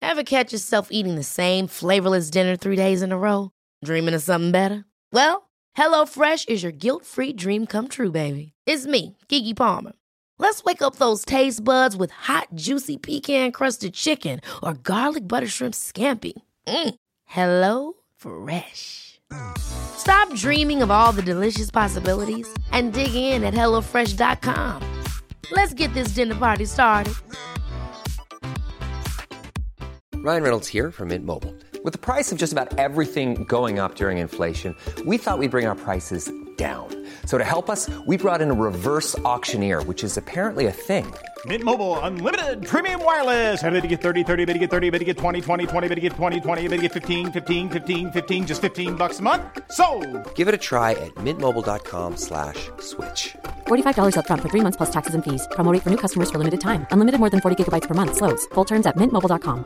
Ever catch yourself eating the same flavorless dinner 3 days in a row? Dreaming of something better? Well, HelloFresh is your guilt-free dream come true, baby. It's me, Keke Palmer. Let's wake up those taste buds with hot, juicy pecan-crusted chicken or garlic butter shrimp scampi. Hello Fresh. Stop dreaming of all the delicious possibilities and dig in at HelloFresh.com. Let's get this dinner party started. Ryan Reynolds here from Mint Mobile. With the price of just about everything going up during inflation, we thought we'd bring our prices down. So to help us, we brought in a reverse auctioneer, which is apparently a thing. Mint Mobile Unlimited Premium Wireless. How to get 30, 30, bit to get 30, bit to get 20, 20, 20, bit to get 20, 20, bit to get 15, 15, 15, 15, just $15 a month? Sold! Give it a try at mintmobile.com/switch. $45 up front for 3 months plus taxes and fees. Promo rate for new customers for limited time. Unlimited more than 40 gigabytes per month. Slows full terms at mintmobile.com.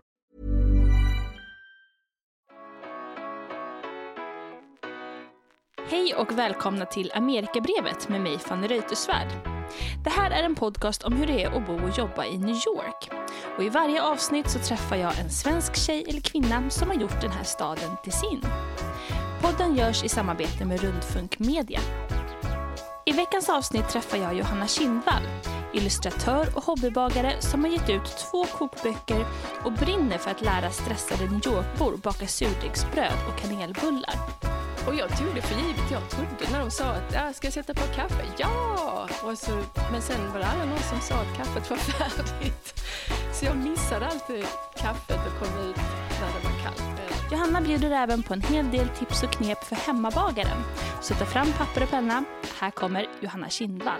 Hej och välkomna till Amerikabrevet med mig, Fanny Reuterswärd. Det här är en podcast om hur det är att bo och jobba i New York. Och i varje avsnitt så träffar jag en svensk tjej eller kvinna som har gjort den här staden till sin. Podden görs i samarbete med Rundfunk Media. I veckans avsnitt träffar jag Johanna Kindvall, illustratör och hobbybagare som har gett ut 2 kokböcker och brinner för att lära stressade New Yorkbor baka surdegsbröd och kanelbullar. Och jag tog det för givet. Jag trodde när de sa att ska jag sätta på kaffe? Ja! Men sen var det aldrig någon som sa att kaffet var färdigt. Så jag missade alltid kaffet och kom ut när det var kallt. Johanna bjuder även på en hel del tips och knep för hemmabagaren. Så ta fram papper och penna. Här kommer Johanna Kindvall.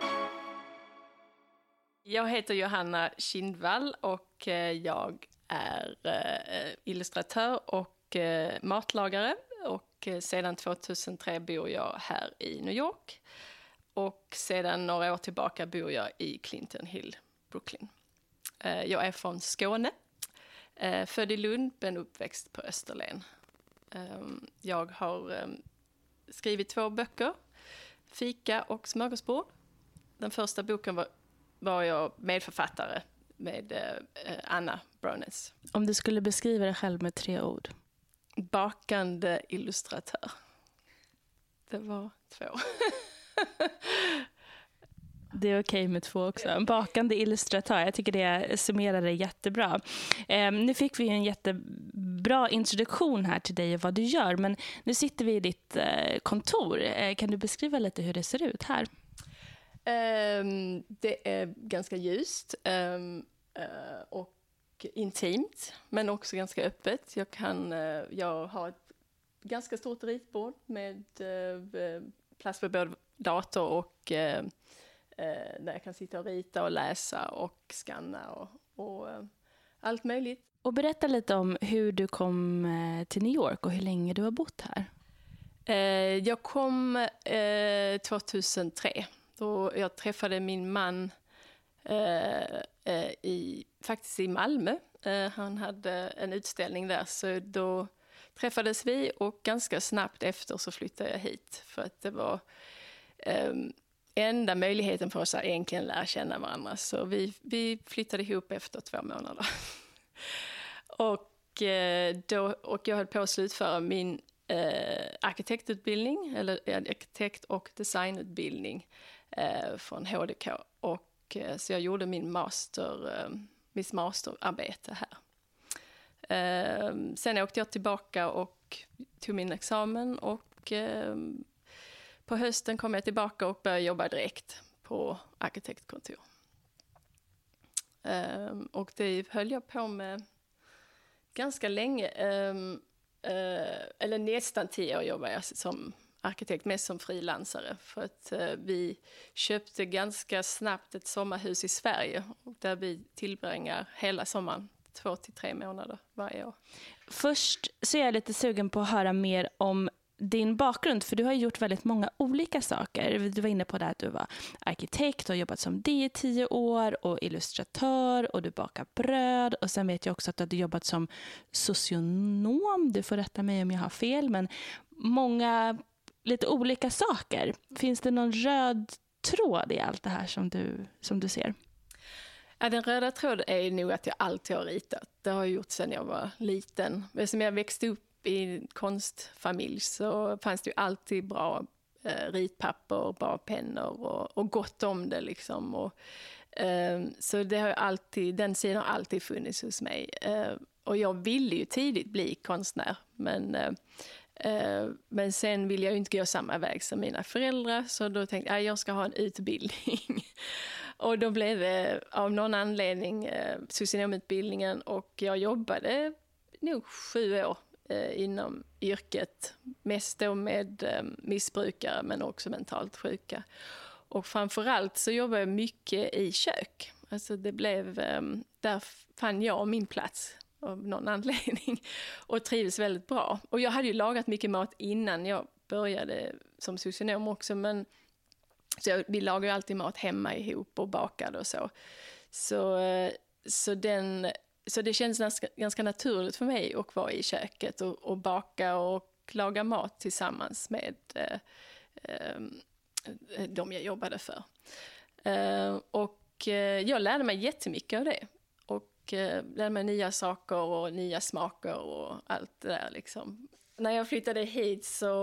Jag heter Johanna Kindvall och jag är illustratör och matlagare. Och sedan 2003 bor jag här i New York. Och sedan några år tillbaka bor jag i Clinton Hill, Brooklyn. Jag är från Skåne. Född i Lund men uppväxt på Österlen. Jag har skrivit 2 böcker. Fika och smörgåsbord. Den första boken var jag medförfattare med Anna Brones. Om du skulle beskriva dig själv med 3 ord. Bakande illustratör. Det var 2. Det är okej med 2 också. En bakande illustratör. Jag tycker det summerar det jättebra. Nu fick vi en jättebra introduktion här till dig och vad du gör. Men nu sitter vi i ditt kontor. Kan du beskriva lite hur det ser ut här? Det är ganska ljust och intimt, men också ganska öppet. Jag har ett ganska stort ritbord med plats för både dator och där jag kan sitta och rita och läsa och skanna och allt möjligt. Och berätta lite om hur du kom till New York och hur länge du har bott här. Jag kom 2003 då jag träffade min man faktiskt i Malmö. Han hade en utställning där, så då träffades vi och ganska snabbt efter så flyttade jag hit för att det var enda möjligheten för oss att egentligen lära känna varandra. Så vi flyttade ihop efter 2 månader. och jag höll på att slutföra min arkitektutbildning, eller arkitekt- och designutbildning från HDK. Så jag gjorde mitt masterarbete här. Sen åkte jag tillbaka och tog min examen och på hösten kom jag tillbaka och började jobba direkt på arkitektkontor. Och det höll jag på med ganska länge. Eller nästan 10 år jobbade jag som arkitekt, mest som frilansare. För att vi köpte ganska snabbt ett sommarhus i Sverige. Där vi tillbringar hela sommaren 2 till 3 månader varje år. Först så är jag lite sugen på att höra mer om din bakgrund, för du har gjort väldigt många olika saker. Du var inne på det att du var arkitekt och har jobbat som det i 10 år och illustratör och du bakar bröd, och sen vet jag också att du hade jobbat som socionom. Du får rätta mig om jag har fel, men många lite olika saker. Finns det någon röd tråd i allt det här som du ser? Ja, den röda tråden är nog att jag alltid har ritat. Det har jag gjort sedan jag var liten. Som jag växte upp i en konstfamilj så fanns det ju alltid bra ritpapper, bra pennor och gott om det liksom. Så det har alltid, den sidan har alltid funnits hos mig. Och jag ville ju tidigt bli konstnär, men sen ville jag ju inte gå samma väg som mina föräldrar, så då tänkte jag ska ha en utbildning. Och då blev det av någon anledning socionomutbildningen, och jag jobbade nog 7 år inom yrket, mest då med missbrukare men också mentalt sjuka. Och framförallt så jobbade jag mycket i kök. Alltså det blev, där fann jag min plats av någon anledning och trivdes väldigt bra. Och jag hade ju lagat mycket mat innan jag började som socionom också, men så vi lagade ju alltid mat hemma ihop och bakade och så. Så det känns ganska naturligt för mig att vara i köket och baka och laga mat tillsammans med de jag jobbade för. Och jag lärde mig jättemycket av det. Och lärde mig nya saker och nya smaker och allt det där liksom. När jag flyttade hit så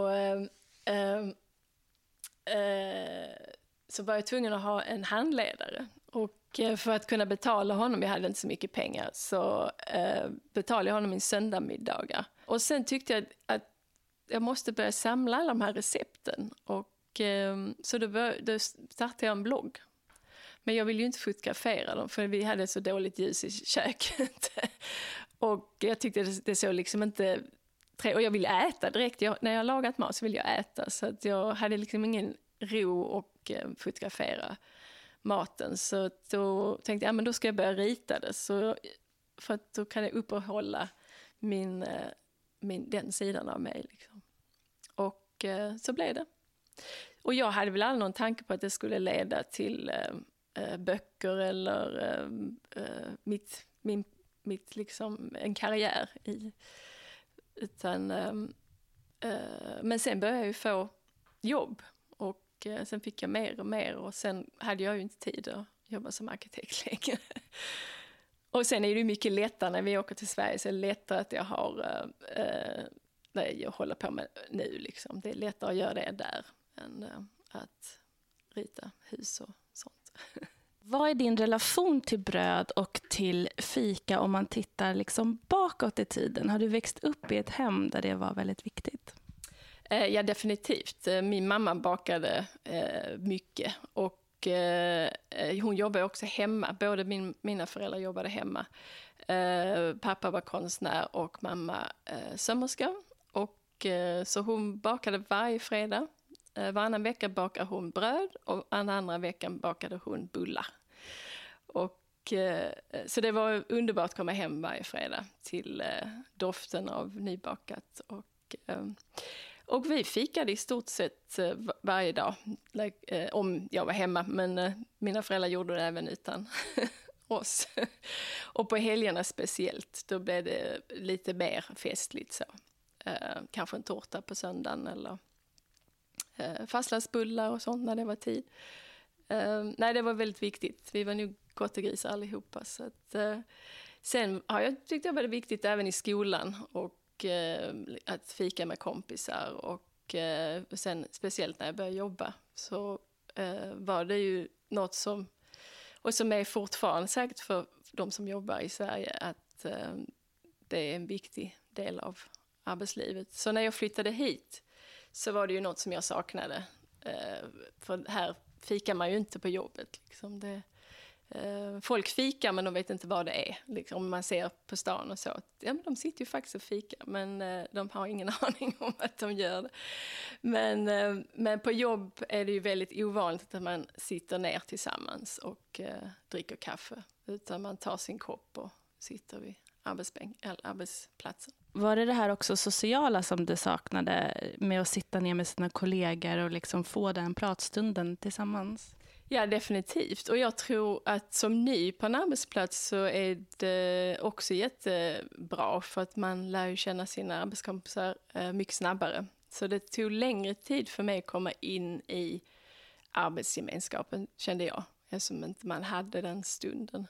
var jag tvungen att ha en handledare. Och för att kunna betala honom, jag hade inte så mycket pengar, så betalade jag honom min söndagsmiddagar. Och sen tyckte jag att jag måste börja samla alla de här recepten. Och så då startade jag en blogg. Men jag ville ju inte fotografera dem, för vi hade så dåligt ljus i köket. Och jag tyckte det såg liksom inte... Och jag ville äta direkt. När jag lagat mat så ville jag äta. Så att jag hade liksom ingen ro och fotografera maten. Så då tänkte jag, men då ska jag börja rita det. Så, för att då kan jag uppehålla den sidan av mig. Liksom. Och så blev det. Och jag hade väl aldrig någon tanke på att det skulle leda till böcker eller mitt liksom en karriär i. Utan, men sen började jag ju få jobb och sen fick jag mer och mer, och sen hade jag ju inte tid att jobba som arkitekt längre. Och sen är det mycket lättare när vi åker till Sverige, så är det lättare att jag har det jag håller på med nu liksom. Det är lättare att göra det där än att rita hus och sånt. Vad är din relation till bröd och till fika om man tittar liksom bakåt i tiden? Har du växt upp i ett hem där det var väldigt viktigt? Ja, definitivt. Min mamma bakade mycket, och hon jobbade också hemma. Både mina föräldrar jobbade hemma. Pappa var konstnär och mamma sömmerska. Och så hon bakade varje fredag. Varannan vecka bakade hon bröd och andra veckan bakade hon bullar. Och, så det var underbart att komma hem varje fredag till doften av nybakat. Och vi fikade i stort sett varje dag, om jag var hemma, men mina föräldrar gjorde det även utan oss. Och på helgerna speciellt, då blev det lite mer festligt så. Kanske en tårta på söndagen eller fastlandsbullar och sånt när det var tid. Nej, det var väldigt viktigt. Vi var nog gottegrisar allihopa. Så att, sen har jag tyckt det var viktigt även i skolan och att fika med kompisar. Och sen speciellt när jag började jobba så var det ju något som är fortfarande säkert för de som jobbar i Sverige, att det är en viktig del av arbetslivet. Så när jag flyttade hit så var det ju något som jag saknade. För här fikar man ju inte på jobbet. Liksom. Folk fikar, men de vet inte vad det är. Liksom, man ser på stan och så. Ja, men de sitter ju faktiskt och fikar, men de har ingen aning om att de gör det. Men på jobb är det ju väldigt ovanligt att man sitter ner tillsammans och dricker kaffe. Utan man tar sin kopp och sitter vid arbetsplatsen. Var det här också sociala som du saknade med att sitta ner med sina kollegor och liksom få den pratstunden tillsammans? Ja, definitivt. Och jag tror att som ny på en arbetsplats så är det också jättebra, för att man lär ju känna sina arbetskompisar mycket snabbare. Så det tog längre tid för mig att komma in i arbetsgemenskapen, kände jag. eftersom inte man hade den stunden.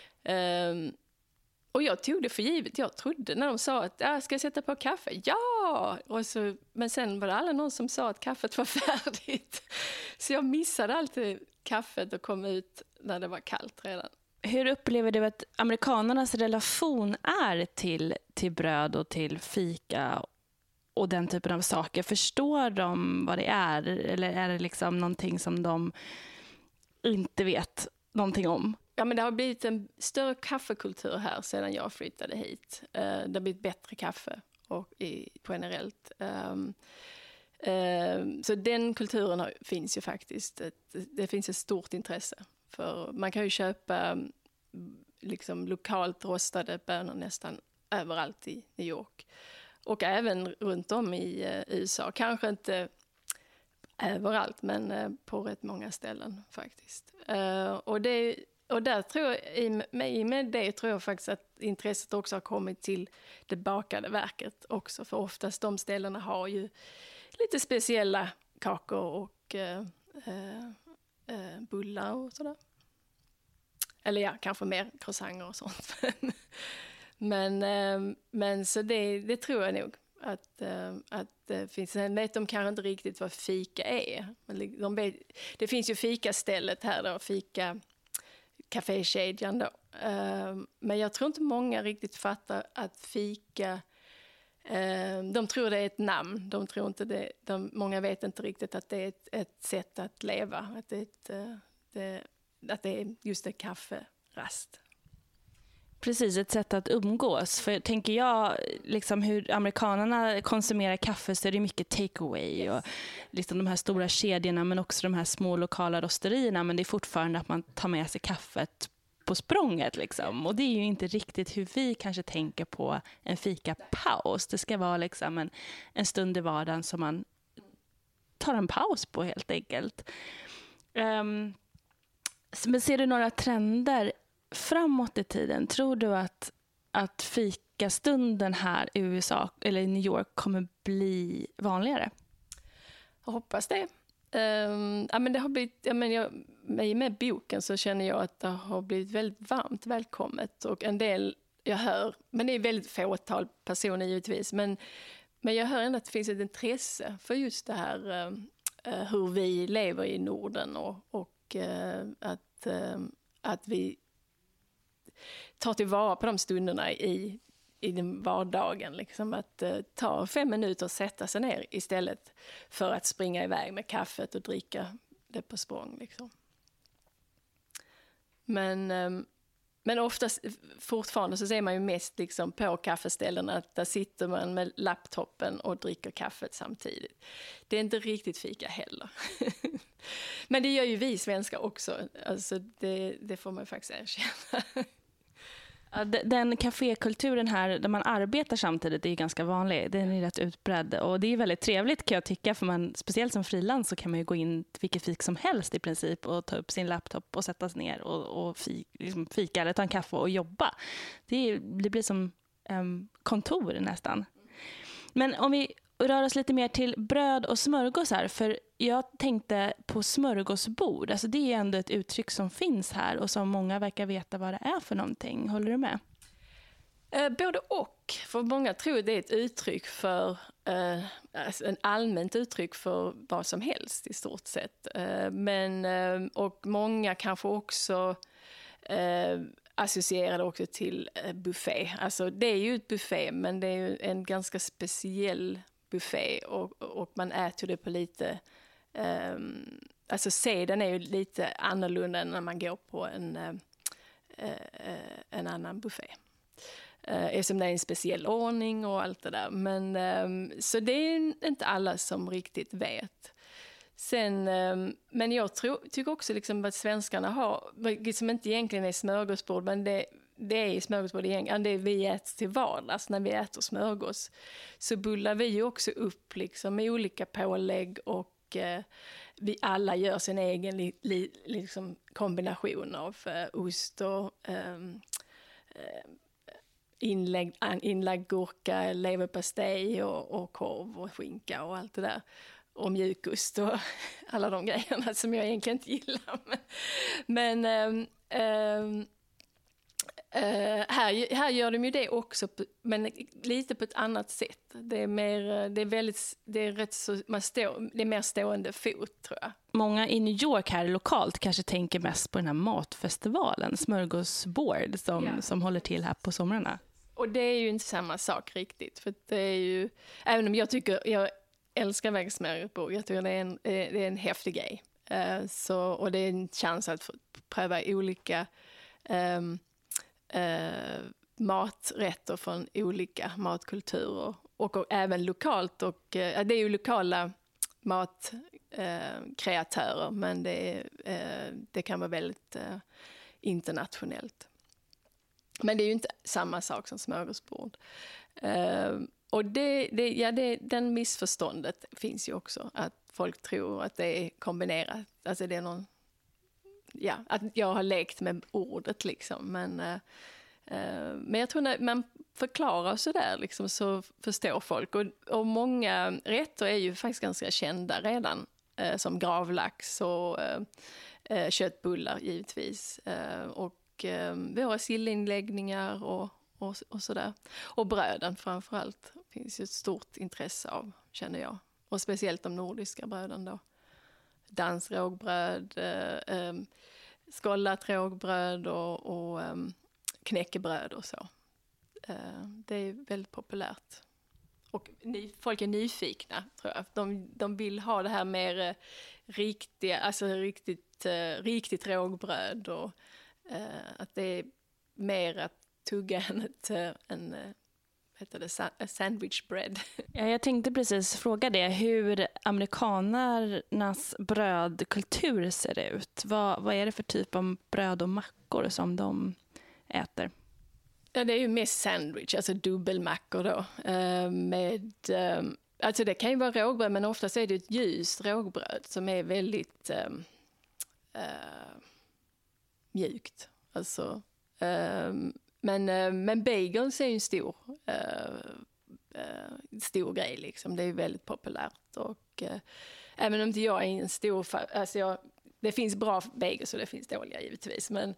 Och jag tog det för givet. Jag trodde när de sa att ska jag sätta på kaffe? Ja! Men sen var det aldrig någon som sa att kaffet var färdigt. Så jag missade alltid kaffet och kom ut när det var kallt redan. Hur upplever du att amerikanernas relation är till bröd och till fika och den typen av saker? Förstår de vad det är? Eller är det liksom någonting som de inte vet någonting om? Ja, men det har blivit en större kaffekultur här sedan jag flyttade hit. Det har blivit bättre kaffe generellt. Så den kulturen finns ju faktiskt. Det finns ett stort intresse. För man kan ju köpa liksom lokalt rostade bönor nästan överallt i New York. Och även runt om i USA. Kanske inte överallt, men på rätt många ställen faktiskt. Och där tror jag, i med det tror jag faktiskt att intresset också har kommit till det bakade verket också. För oftast de ställena har ju lite speciella kakor och bullar och sådär. Eller ja, kanske mer croissanter och sånt. Men så det tror jag nog att det finns. Sen vet de kanske inte riktigt vad fika är. Men det finns ju fikastället här då, fika kafékedjan då. Men jag tror inte många riktigt fattar att fika, de tror det är ett namn. De tror inte det, många vet inte riktigt att det är ett sätt att leva. Att det är just en kafferast. Precis, ett sätt att umgås. För tänker jag liksom hur amerikanerna konsumerar kaffe, så är det mycket takeaway. Yes. Och liksom de här stora kedjorna, men också de här små lokala rosterierna. Men det är fortfarande att man tar med sig kaffet på språnget. Liksom. Och det är ju inte riktigt hur vi kanske tänker på en fikapaus. Det ska vara liksom en stund i vardagen som man tar en paus på helt enkelt. Men ser du några trender framåt i tiden? Tror du att fikastunden här i USA eller i New York kommer bli vanligare? Jag hoppas det. Men det har blivit, med boken så känner jag att det har blivit väldigt varmt välkommet. Och en del jag hör, men det är väldigt fåtal personer givetvis, men jag hör ändå att det finns ett intresse för just det här hur vi lever i Norden och att vi tar tillvara på de stunderna i den vardagen. Liksom att ta 5 minuter och sätta sig ner istället för att springa iväg med kaffet och dricka det på språng. Liksom. Men oftast fortfarande så ser man ju mest liksom på kaffeställena att där sitter man med laptopen och dricker kaffet samtidigt. Det är inte riktigt fika heller. Men det gör ju vi svenskar också. Alltså det får man faktiskt erkänna. Den kafékulturen här där man arbetar samtidigt är ganska vanlig. Den är rätt utbredd och det är väldigt trevligt kan jag tycka, för man, speciellt som frilans så kan man ju gå in till vilket fik som helst i princip och ta upp sin laptop och sätta sig ner och fika eller ta en kaffe och jobba. Det blir som kontor nästan. Men om vi rör oss lite mer till bröd och smörgåsar, för jag tänkte på smörgåsbord. Alltså det är ändå ett uttryck som finns här och som många verkar veta vad det är för någonting. Håller du med? Både och. För många tror det är ett uttryck för, alltså en allmänt uttryck för vad som helst i stort sett. Och många kanske också associerade också till buffé. Alltså det är ju ett buffé, men det är ju en ganska speciell buffé och man äter det på lite, alltså seden är ju lite annorlunda än när man går på en annan buffé. Eftersom det är en speciell ordning och allt det där. Men så det är inte alla som riktigt vet. Sen, men jag tycker också liksom att svenskarna har, som inte egentligen är smörgåsbord, men det är smörgåsbord egentligen, det vi äter till vardags när vi äter smörgås. Så bullar vi ju också upp liksom med olika pålägg och vi alla gör sin egen liksom kombination av ost och inlagd gurka, leverpastej och korv och skinka och allt det där. och mjukost och alla de grejerna som jag egentligen inte gillar. Men här gör de ju det också, men lite på ett annat sätt. Det är mer stående fot, tror jag. Många i New York här lokalt kanske tänker mest på den här matfestivalen, Smörgåsbord, som håller till här på somrarna. Och det är ju inte samma sak riktigt, för det är ju, även om jag älskar vägsmörgåsbord, jag tycker det är en häftig grej. Och det är en chans att få pröva olika maträtter från olika matkulturer och även lokalt, och det är ju lokala matkreatörer, men det kan vara väldigt internationellt. Men det är ju inte samma sak som smörgåsbord. Och den missförståndet finns ju också, att folk tror att det är kombinerat. Alltså det är någon, att jag har lekt med ordet liksom, men jag tror när man förklarar så där liksom, så förstår folk. Och många rätter är ju faktiskt ganska kända redan, som gravlax och köttbullar givetvis, och våra sillinläggningar och sådär. Och bröden framförallt finns ju ett stort intresse av, känner jag. Och speciellt de nordiska bröden då. Danskt rågbröd, skållat rågbröd och knäckebröd och så. Det är väldigt populärt. Och folk är nyfikna, tror jag. De vill ha det här mer riktiga, alltså riktigt rågbröd, och att det är mer att tugga än heter det sandwich bread. Ja, jag tänkte precis fråga det, hur amerikanernas brödkultur ser ut. Vad är det för typ av bröd och mackor som de äter? Ja, det är ju mest sandwich, alltså dubbelmackor då. Alltså det kan ju vara rågbröd, men oftast är det ett ljust rågbröd som är väldigt mjukt. Alltså, men bagels är ju en stor grej liksom. Det är ju väldigt populärt, och även om inte jag är en stor alltså det finns bra bagels och det finns dåliga givetvis, men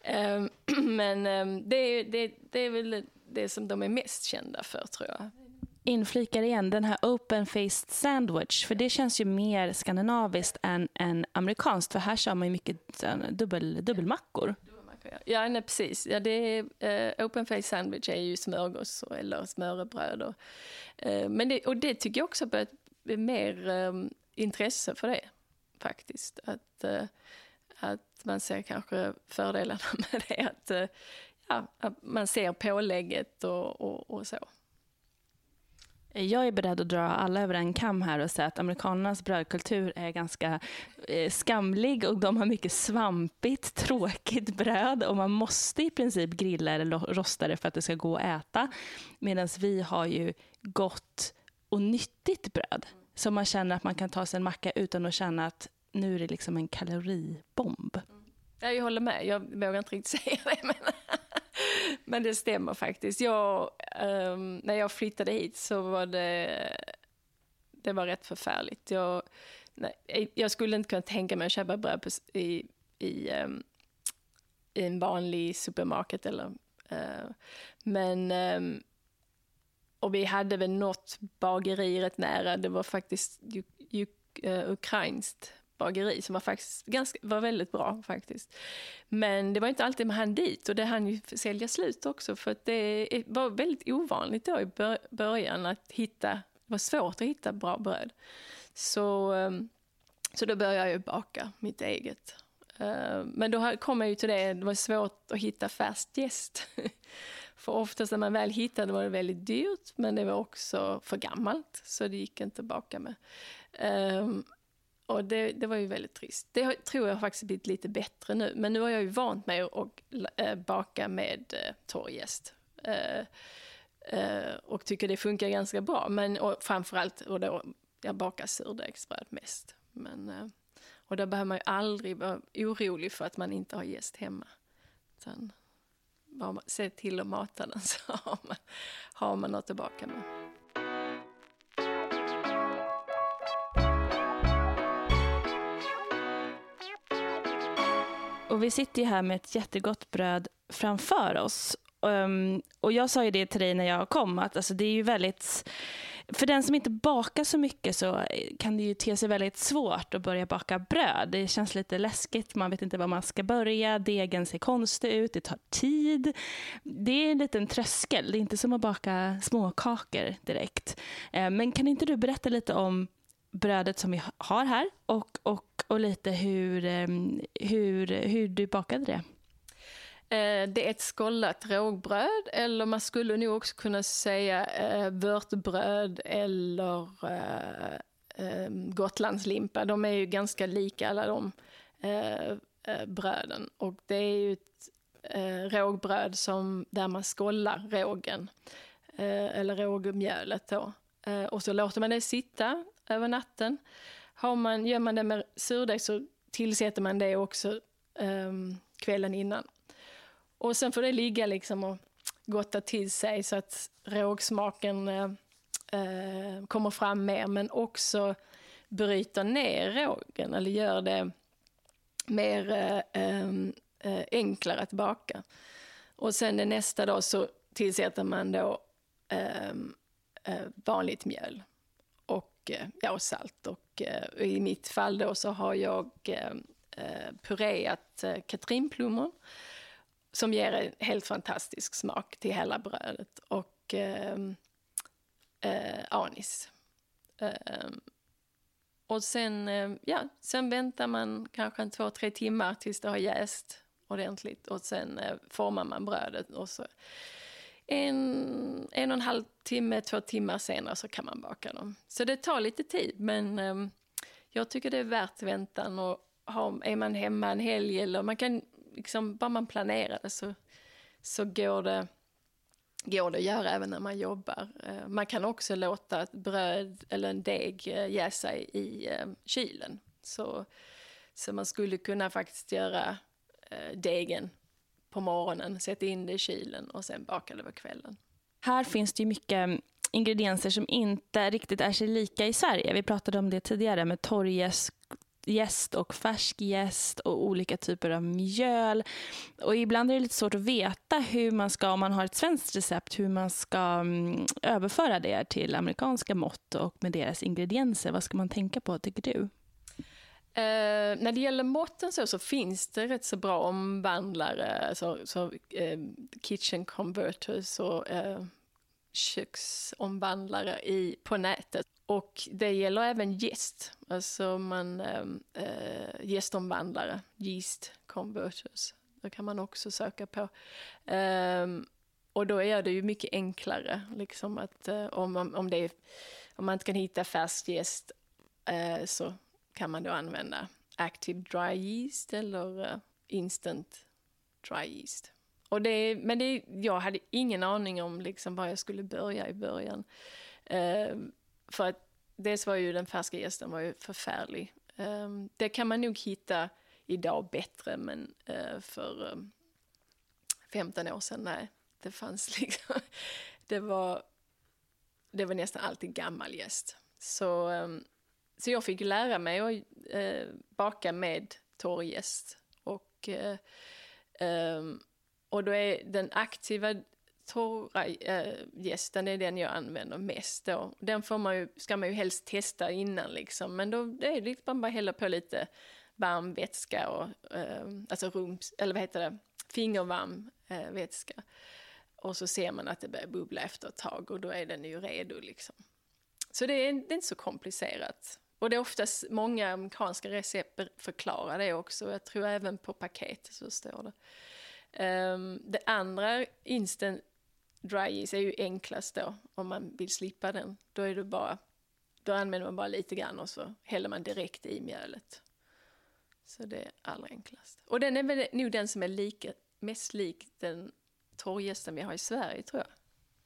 det är väl det som de är mest kända för, tror jag. Inflikar igen den här open-faced sandwich, för det känns ju mer skandinaviskt än amerikanskt, för här kör man ju mycket dubbelmackor. Ja, nej, precis. Ja, det är open-faced sandwich är ju smörgås eller smörrebröd, men det tycker jag också börjar bli mer intresse för det faktiskt, att man ser kanske fördelarna med det, att man ser pålägget och så. Jag är beredd att dra alla över en kam här och säga att amerikanernas brödkultur är ganska skamlig, och de har mycket svampigt, tråkigt bröd, och man måste i princip grilla eller rosta det för att det ska gå att äta, medan vi har ju gott och nyttigt bröd, så man känner att man kan ta sig en macka utan att känna att nu är det liksom en kaloribomb. Jag håller med, jag vågar inte riktigt säga det, men det stämmer faktiskt. När jag flyttade hit så var det var rätt förfärligt. Jag skulle inte kunna tänka mig att köpa bröd i en vanlig supermarket. Och vi hade väl något bageri rätt nära. Det var faktiskt ukrainskt bageri som var väldigt bra faktiskt. Men det var inte alltid man hann dit, och det hann ju sälja slut också, för att det var väldigt ovanligt då i början att det var svårt att hitta bra bröd. Så då började jag baka mitt eget. Men då kom jag ju till det var svårt att hitta färskt jäst. För oftast när man väl hittade var det väldigt dyrt, men det var också för gammalt, så det gick inte att baka med. Och det var ju väldigt trist. Det tror jag faktiskt blivit lite bättre nu. Men nu har jag ju vant mig att baka med torrjäst. Och tycker det funkar ganska bra. Och framförallt, jag bakar surdegsbröd mest. Och då behöver man ju aldrig vara orolig för att man inte har jäst hemma. Utan bara se till att mata den, så har man något att baka med. Och vi sitter ju här med ett jättegott bröd framför oss. Och jag sa ju det till dig när jag kom, att alltså, det är ju väldigt... För den som inte bakar så mycket så kan det ju te sig väldigt svårt att börja baka bröd. Det känns lite läskigt, man vet inte var man ska börja, degen ser konstig ut, det tar tid. Det är en liten tröskel, det är inte som att baka småkakor direkt. Men kan inte du berätta lite om brödet som vi har här och lite hur du bakade det? Det är ett skållat rågbröd, eller man skulle nog också kunna säga vörtbröd eller gotlandslimpa. De är ju ganska lika alla de bröden. Och det är ju ett rågbröd där man skållar rågen, eller rågmjölet då. Och så låter man det sitta över natten. Gör man det med surdeg så tillsätter man det också kvällen innan. Och sen får det ligga liksom och gotta till sig så att rågsmaken kommer fram mer, men också bryter ner rågen eller gör det mer enklare att baka. Och sen nästa dag så tillsätter man då vanligt mjöl och salt. Och i mitt fall då så har jag pureat katrinplommon som ger en helt fantastisk smak till hela brödet, och anis. Och sen väntar man kanske 2-3 timmar tills det har jäst ordentligt, och sen formar man brödet, och så 1,5 timme, 2 timmar senare så kan man baka dem. Så det tar lite tid, men jag tycker det är värt väntan. Och är man hemma en helg, eller man kan liksom, bara man planerar det, så går det att göra även när man jobbar. Man kan också låta ett bröd eller en deg jäsa i kylen. Så man skulle kunna faktiskt göra degen på morgonen, sätta in det i kylen och sen baka det på kvällen. Här finns det ju mycket ingredienser som inte riktigt är sig lika i Sverige. Vi pratade om det tidigare med torrjäst och färsk jäst och olika typer av mjöl. Och ibland är det lite svårt att veta hur man ska, om man har ett svenskt recept, hur man ska överföra det till amerikanska mått och med deras ingredienser. Vad ska man tänka på, tycker du? När det gäller måtten så finns det rätt så bra omvandlare, kitchen converters och köksomvandlare på nätet. Och det gäller även jäst, alltså jästomvandlare, yeast converters. Det kan man också söka på. Och då är det ju mycket enklare, liksom att om man inte kan hitta färsk jäst, så kan man då använda active dry yeast eller instant dry yeast. Jag hade ingen aning om liksom var jag skulle börja i början. För att dels var ju den färska jästen var ju förfärlig. Det kan man nog hitta idag bättre, men för 15 år sedan, nej, det fanns liksom, det var nästan alltid gammal jäst. Så jag fick lära mig att baka med torr jäst, och då är den aktiva torra jästen är den jag använder mest då. Den ska man ju helst testa innan liksom, men då är det liksom bara hälla på lite varm vätska och alltså fingervarm vätska, och så ser man att det börjar bubbla efter ett tag, och då är den ju redo liksom. Så det är inte så komplicerat. Och det är oftast många amerikanska recept förklarar det också. Jag tror även på paketet så står det. Det andra, instant dry yeast, är ju enklast då, om man vill slippa den. Då använder man bara lite grann och så häller man direkt i mjölet. Så det är allra enklast. Och den är väl nog den som är mest lik den torrjästen vi har i Sverige, tror jag.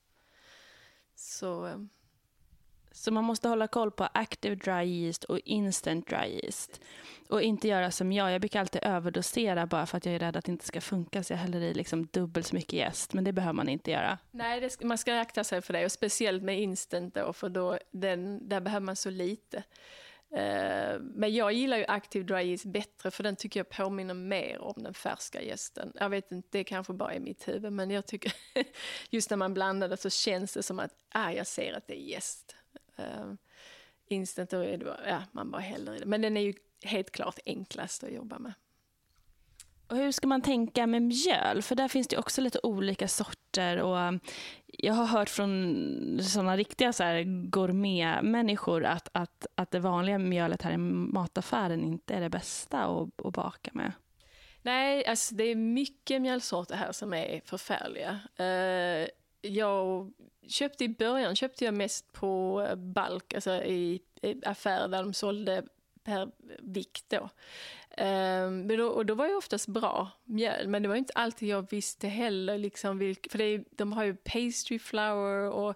Så man måste hålla koll på active dry yeast och instant dry yeast. Och inte göra som jag. Jag brukar alltid överdosera bara för att jag är rädd att det inte ska funka. Så jag häller i liksom dubbelt så mycket jäst. Men det behöver man inte göra. Nej, man ska akta sig för det. Och speciellt med instant då. För där behöver man så lite. Men jag gillar ju aktiv dry yeast bättre, för den tycker jag påminner mer om den färska yeasten. Jag vet inte, det kanske bara är mitt huvud, men jag tycker just när man blandar det så känns det som att jag ser att det är yeast. Instant, då är det bara, man bara häller i det. Men den är ju helt klart enklast att jobba med. Och hur ska man tänka med mjöl? För där finns det också lite olika sorter. Och jag har hört från sådana riktiga så här gourmet-människor att det vanliga mjölet här i mataffären inte är det bästa att baka med. Nej, alltså det är mycket mjölsorter här som är förfärliga. Jag köpte jag mest på bulk, alltså i affärer där de sålde per vikt då. Och då var ju oftast bra mjöl, men det var inte alltid jag visste heller liksom för de har ju pastry flour och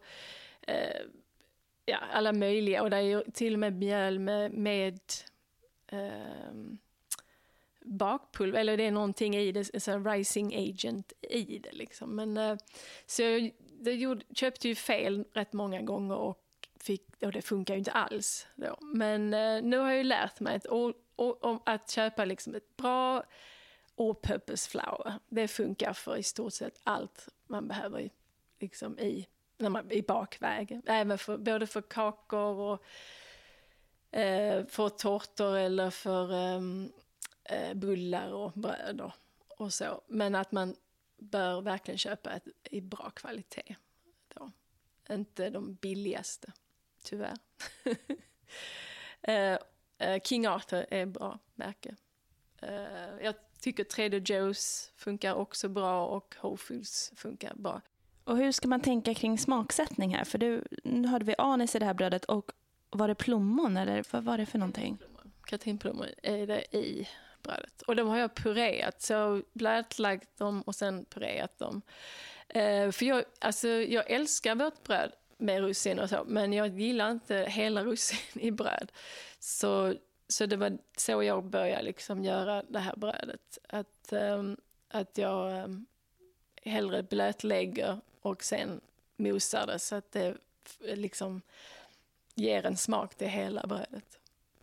alla möjliga, och det är ju till och med mjöl med bakpulver, eller det är någonting i det, så rising agent i det liksom. Men så jag köpte ju fel rätt många gånger och det funkar ju inte alls då. Men nu har jag ju lärt mig att köpa liksom ett bra all-purpose flour. Det funkar för i stort sett allt man behöver liksom i bakväg. Även både för kakor och för tårtor eller för bullar och bröd och så. Men att man bör verkligen köpa ett i bra kvalitet då. Inte de billigaste, tyvärr. King Arthur är bra märke. Jag tycker Trader Joe's funkar också bra och Whole Foods funkar bra. Och hur ska man tänka kring smaksättning här? För nu hörde vi anis i det här brödet, och var det plommon eller vad var det för någonting? Katrinplommon är det i brödet. Och de har jag purerat, så blötlagt dem och sen purerat dem. För jag älskar vårt bröd med russin och så, men jag gillar inte hela russin i bröd. Så det var så jag började liksom göra det här brödet. Att jag hellre blötlägger och sen mosar det så att det liksom ger en smak till hela brödet.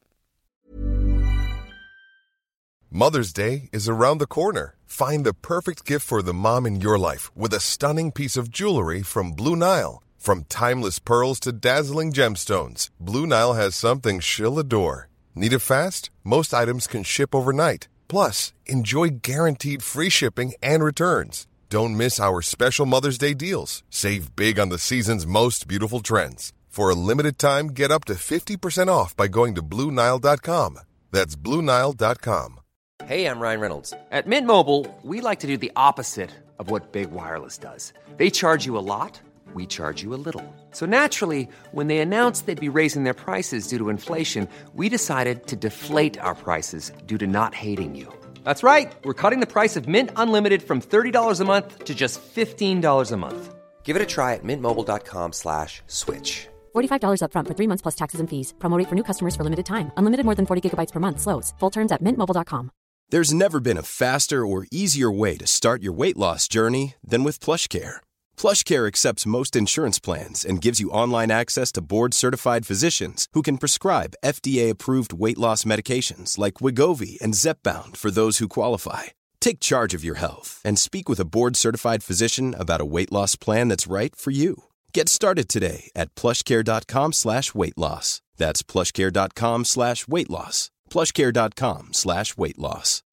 Mother's Day is around the corner. Find the perfect gift for the mom in your life with a stunning piece of jewelry from Blue Nile. From timeless pearls to dazzling gemstones, Blue Nile has something she'll adore. Need it fast? Most items can ship overnight. Plus, enjoy guaranteed free shipping and returns. Don't miss our special Mother's Day deals. Save big on the season's most beautiful trends. For a limited time, get up to 50% off by going to BlueNile.com. That's BlueNile.com. Hey, I'm Ryan Reynolds. At Mint Mobile, we like to do the opposite of what Big Wireless does. They charge you a lot, we charge you a little. So naturally, when they announced they'd be raising their prices due to inflation, we decided to deflate our prices due to not hating you. That's right. We're cutting the price of Mint Unlimited from $30 a month to just $15 a month. Give it a try at mintmobile.com/switch. $45 up front for 3 months plus taxes and fees. Promo rate for new customers for limited time. Unlimited more than 40 gigabytes per month. Slows full terms at mintmobile.com. There's never been a faster or easier way to start your weight loss journey than with PlushCare. PlushCare accepts most insurance plans and gives you online access to board-certified physicians who can prescribe FDA-approved weight loss medications like Wegovy and Zepbound for those who qualify. Take charge of your health and speak with a board-certified physician about a weight loss plan that's right for you. Get started today at plushcare.com/weightloss. That's plushcare.com/weightloss. plushcare.com/weightloss.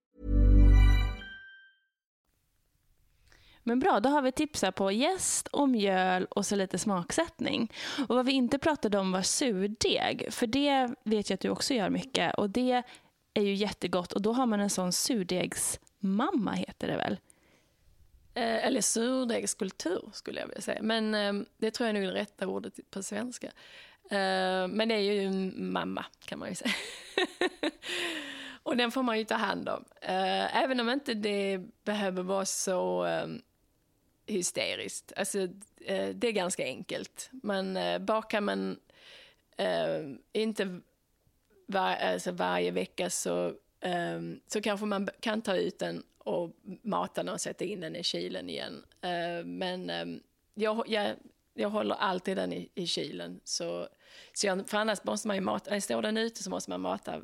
Men bra, då har vi tips här på jäst och mjöl och så lite smaksättning. Och vad vi inte pratade om var surdeg, för det vet jag att du också gör mycket. Och det är ju jättegott, och då har man en sån surdegsmamma, heter det väl? Eller surdegskultur skulle jag vilja säga. Men det tror jag nog är det rätta ordet på svenska. Men det är ju en mamma, kan man ju säga. Och den får man ju ta hand om. Även om inte det behöver vara så hysteriskt. Alltså, det är ganska enkelt. Bakar man inte varje vecka så kanske man kan ta ut den och mata den och sätta in den i kylen igen. Men jag jag håller alltid den i kylen. För annars måste man ju mata, när står den ute så måste man mata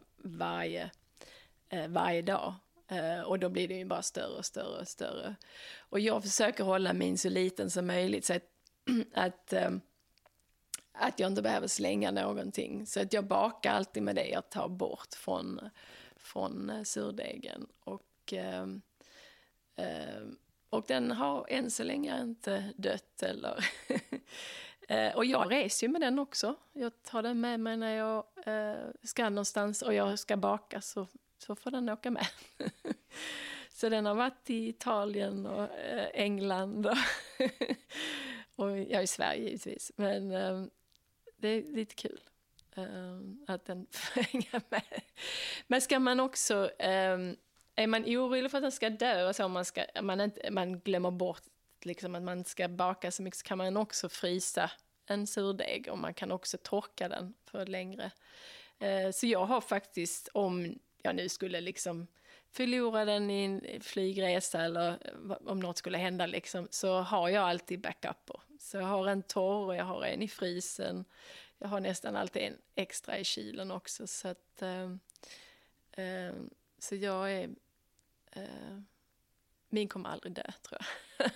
varje dag. Och då blir det ju bara större och större och större. Och jag försöker hålla min så liten som möjligt så att jag inte behöver slänga någonting. Så att jag bakar alltid med det jag tar bort från surdegen. Och den har än så länge inte dött eller... och jag reser ju med den också. Jag tar den med mig när jag ska någonstans och jag ska baka så får den åka med. Så den har varit i Italien och England och jag i Sverige givetvis. Men det är lite kul att den får hänga med. Men ska man också... är man orolig för att den ska dö och så man glömmer bort liksom, att man ska baka så mycket, så kan man också frysa en surdeg och man kan också torka den för längre. Så jag har faktiskt, om jag nu skulle liksom förlora den i en flygresa eller om något skulle hända liksom, så har jag alltid backup på. Så jag har en torr och jag har en i frysen. Jag har nästan alltid en extra i kylen också. Så att så jag är... min kommer aldrig dö, tror jag.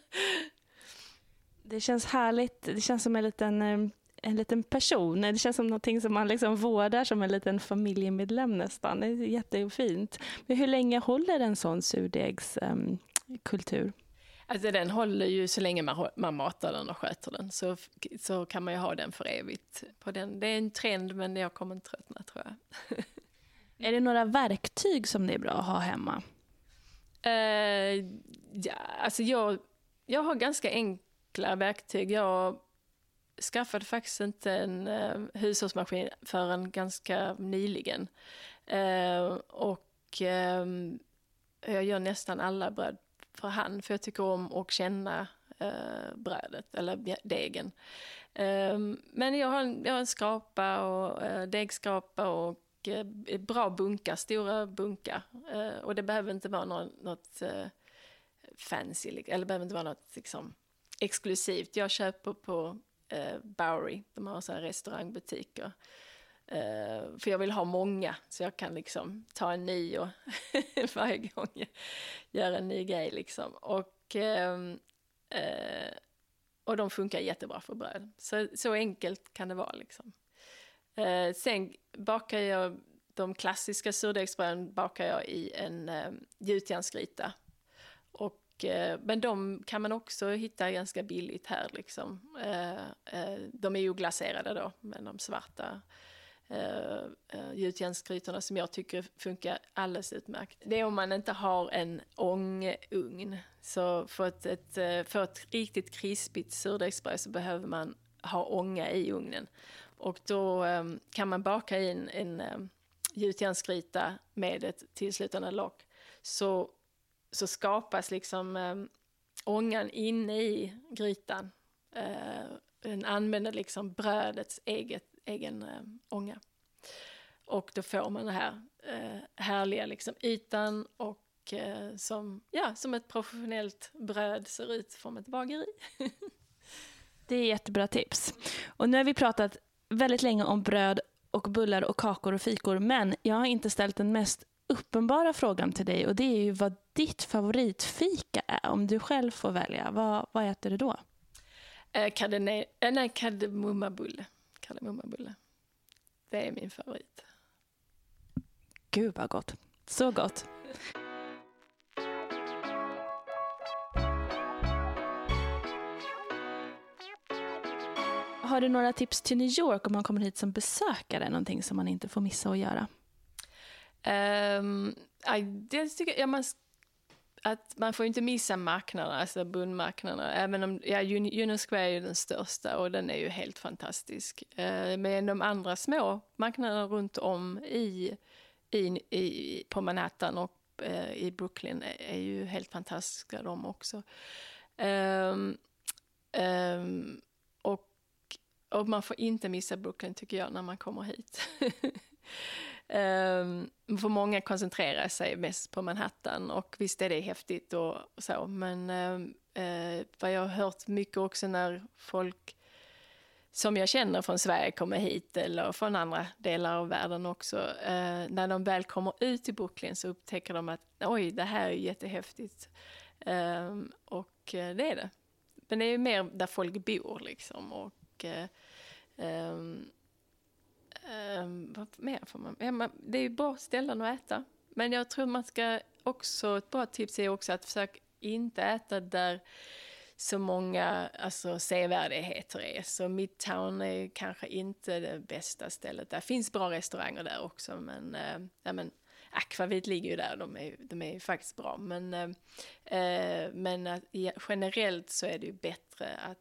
Det känns härligt. Det känns som en liten person. Det känns som någonting som man liksom vårdar som en liten familjemedlem nästan. Det är jättefint. Men hur länge håller en sån surdegskultur? Alltså den håller ju så länge man matar den och sköter den. Så kan man ju ha den för evigt. Det är en trend, men jag kommer inte tröttna, tror jag. Är det några verktyg som det är bra att ha hemma? Ja, alltså jag har ganska enkla verktyg. Jag skaffade faktiskt inte en hushållsmaskin förrän ganska nyligen. Jag gör nästan alla bröd för hand, för jag tycker om att känna brödet eller degen. Men jag har en skrapa och degskrapa och bra bunkar, stora bunkar. Och det behöver inte vara något fancy, eller behöver inte vara något liksom exklusivt. Jag köper på Bowery, de har så här restaurangbutiker. För jag vill ha många, så jag kan liksom ta en ny och varje gång göra en ny grej liksom. Och de funkar jättebra för bröd. Så enkelt kan det vara liksom. Sen bakar jag de klassiska surdegsbröden i en gjutjärnsgryta. Men de kan man också hitta ganska billigt här liksom. De är ju glaserade då, men de svarta gjutjärnsgrytorna som jag tycker funkar alldeles utmärkt. Det är om man inte har en ångugn. Så för ett riktigt krispigt surdegsbröd så behöver man ha ånga i ugnen. Och då kan man baka in en gjutjärnsgryta med ett tillslutande lock. Så skapas liksom ångan inne i grytan. Den använder liksom brödets egen ånga. Och då får man den här härliga liksom ytan och som ett professionellt bröd ser ut från ett bageri. Det är jättebra tips. Och nu har vi pratat väldigt länge om bröd och bullar och kakor och fikor, men jag har inte ställt den mest uppenbara frågan till dig, och det är ju vad ditt favoritfika är. Om du själv får välja, vad äter du då? Kardemummabulle. Det är min favorit. Gud vad gott. Så gott. Har du några tips till New York om man kommer hit som besökare? Någonting som man inte får missa att göra? Det tycker jag att man får inte missa marknaderna, alltså bundmarknaderna. Även om Union Square är den största och den är ju helt fantastisk. Men de andra små marknaderna runt om på Manhattan och i Brooklyn är ju helt fantastiska de också. Och man får inte missa Brooklyn tycker jag när man kommer hit. För många koncentrerar sig mest på Manhattan och visst är det häftigt och så, men vad jag har hört mycket också när folk som jag känner från Sverige kommer hit eller från andra delar av världen också. När de väl kommer ut till Brooklyn så upptäcker de att oj, det här är jättehäftigt. Och det är det. Men det är ju mer där folk bor liksom. Och vad mer får man? Det är ju bra ställen att äta. Men jag tror man ska också, ett bra tips är också att försöka inte äta där så många sevärdheter är. Så Midtown är kanske inte det bästa stället. Det finns bra restauranger där också, men Akvavit ligger ju där, de är ju faktiskt bra. Men generellt så är det ju bättre att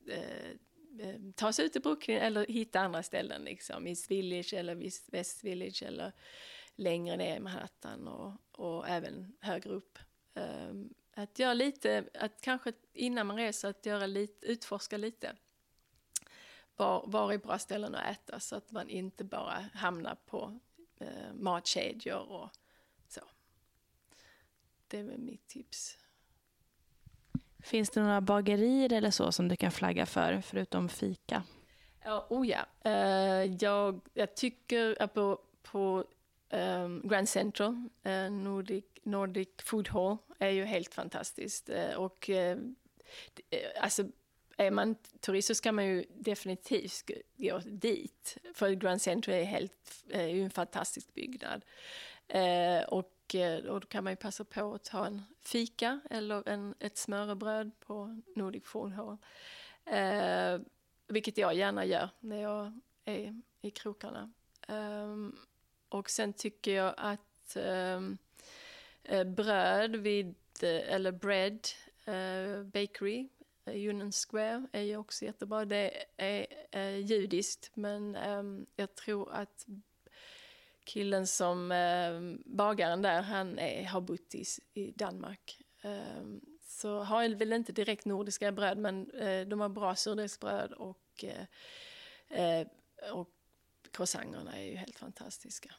ta sig ut i Brooklyn eller hitta andra ställen, liksom East Village eller West Village eller längre ner i Manhattan och även högre upp. Att göra lite, att kanske innan man reser att utforska lite. Var är bra ställen att äta så att man inte bara hamnar på matkedjor och så. Det är väl mitt tips. Finns det några bagerier eller så som du kan flagga för, förutom fika? Jag tycker på Grand Central, Nordic Food Hall är ju helt fantastiskt. Och är man turist så ska man ju definitivt gå dit. För Grand Central är ju en fantastisk byggnad. Och då kan man ju passa på att ta en fika eller ett smörrebröd på Nordic Food Hall. Vilket jag gärna gör när jag är i krokarna. Och sen tycker jag att Bread Bakery Union Square är ju också jättebra. Det är judiskt, men jag tror att killen som bagaren där, han har bott i Danmark. Så har jag väl inte direkt nordiska bröd, men de har bra surdegsbröd och croissanterna är ju helt fantastiska.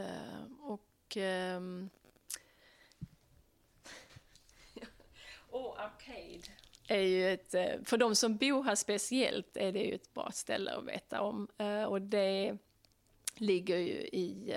Arcade är ju för de som bor här speciellt är det ju ett bra ställe att veta om. Och det ligger ju i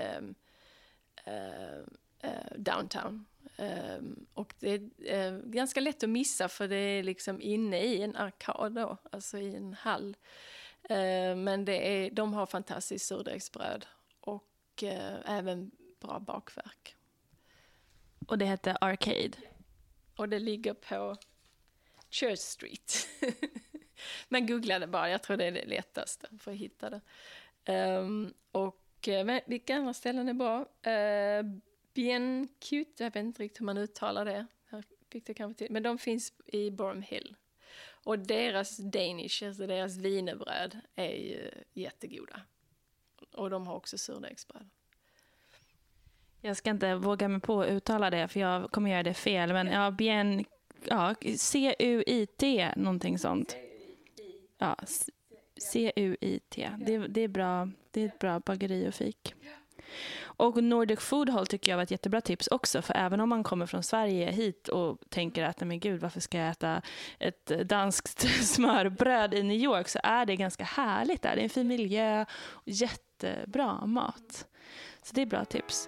downtown. Och det är ganska lätt att missa för det är liksom inne i en arkad då, alltså i en hall. Men de har fantastiskt surdegsbröd och även bra bakverk. Och det heter Arcade? Och det ligger på Church Street. Men googla det bara, jag tror det är det lättaste för att hitta det. Vilka andra ställen är bra? Bien Cute, jag vet inte riktigt hur man uttalar det. Men de finns i Borum Hill. Och deras Danish, alltså deras wienerbröd, är ju jättegoda. Och de har också surdegsbröd. Jag ska inte våga mig på att uttala det, för jag kommer göra det fel. Men bien, C-U-I-T, någonting sånt. Ja, C-U-I-T. Det är bra. Det är ett bra bageri och fik. Och Nordic Food Hall tycker jag var ett jättebra tips också. För även om man kommer från Sverige hit och tänker att men gud, varför ska jag äta ett danskt smörbröd i New York, så är det ganska härligt där. Det är en fin miljö och jättebra mat. Så det är bra tips.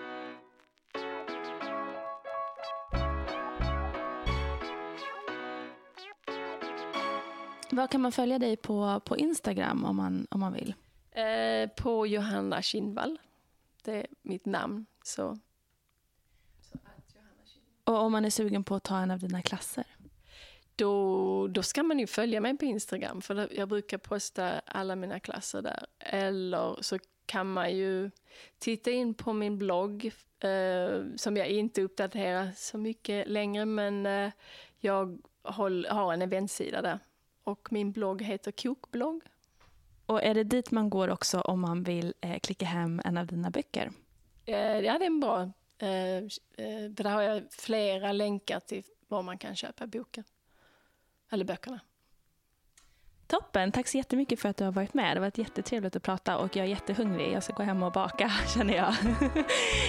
Vad kan man följa dig på Instagram om man vill? På Johanna Kindvall. Det är mitt namn. Så att Johanna Kindvall. Och om man är sugen på att ta en av dina klasser? Då ska man ju följa mig på Instagram. För jag brukar posta alla mina klasser där. Eller så kan man ju titta in på min blogg. Som jag inte uppdaterar så mycket längre. Men jag har en eventsida där. Och min blogg heter Kokblogg. Och är det dit man går också om man vill klicka hem en av dina böcker? Ja, det är en bra. För där har jag flera länkar till var man kan köpa boken. Eller böckerna. Toppen, tack så jättemycket för att du har varit med. Det var jättetrevligt att prata och jag är jättehungrig. Jag ska gå hem och baka, känner jag.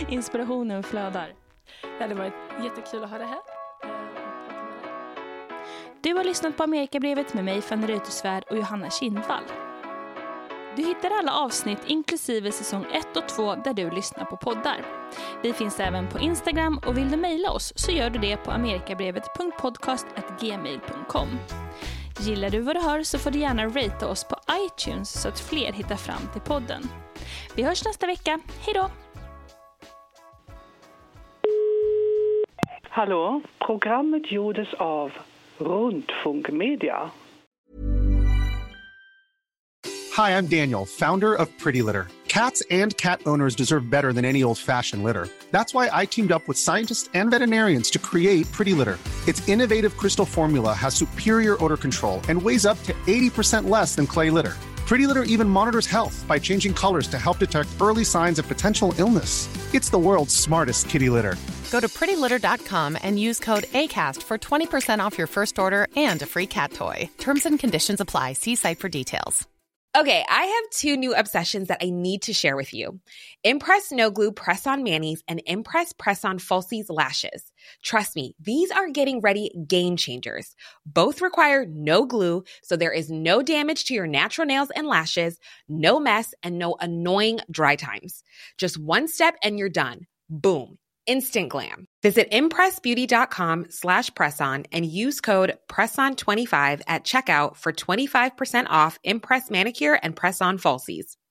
Inspirationen flödar. Ja, det var jättekul att ha det här. Du har lyssnat på Amerikabrevet med mig, Fanny Reuterswärd och Johanna Kindvall. Du hittar alla avsnitt inklusive säsong 1 och 2 där du lyssnar på poddar. Vi finns även på Instagram och vill du mejla oss så gör du det på amerikabrevet.podcast@gmail.com. Gillar du vad du hör så får du gärna ratea oss på iTunes så att fler hittar fram till podden. Vi hörs nästa vecka. Hej då! Hallå, programmet gjordes av Rundfunk Media. Hi, I'm Daniel, founder of Pretty Litter. Cats and cat owners deserve better than any old-fashioned litter. That's why I teamed up with scientists and veterinarians to create Pretty Litter. Its innovative crystal formula has superior odor control and weighs up to 80% less than clay litter. Pretty Litter even monitors health by changing colors to help detect early signs of potential illness. It's the world's smartest kitty litter. Go to prettylitter.com and use code ACAST for 20% off your first order and a free cat toy. Terms and conditions apply. See site for details. Okay, I have two new obsessions that I need to share with you. Impress No Glue Press-On Manis and Impress Press-On Falsies Lashes. Trust me, these are getting ready game changers. Both require no glue, so there is no damage to your natural nails and lashes, no mess, and no annoying dry times. Just one step and you're done. Boom. Instant glam. Visit impressbeauty.com/presson and use code PRESSON25 at checkout for 25% off Impress Manicure and Press-On Falsies.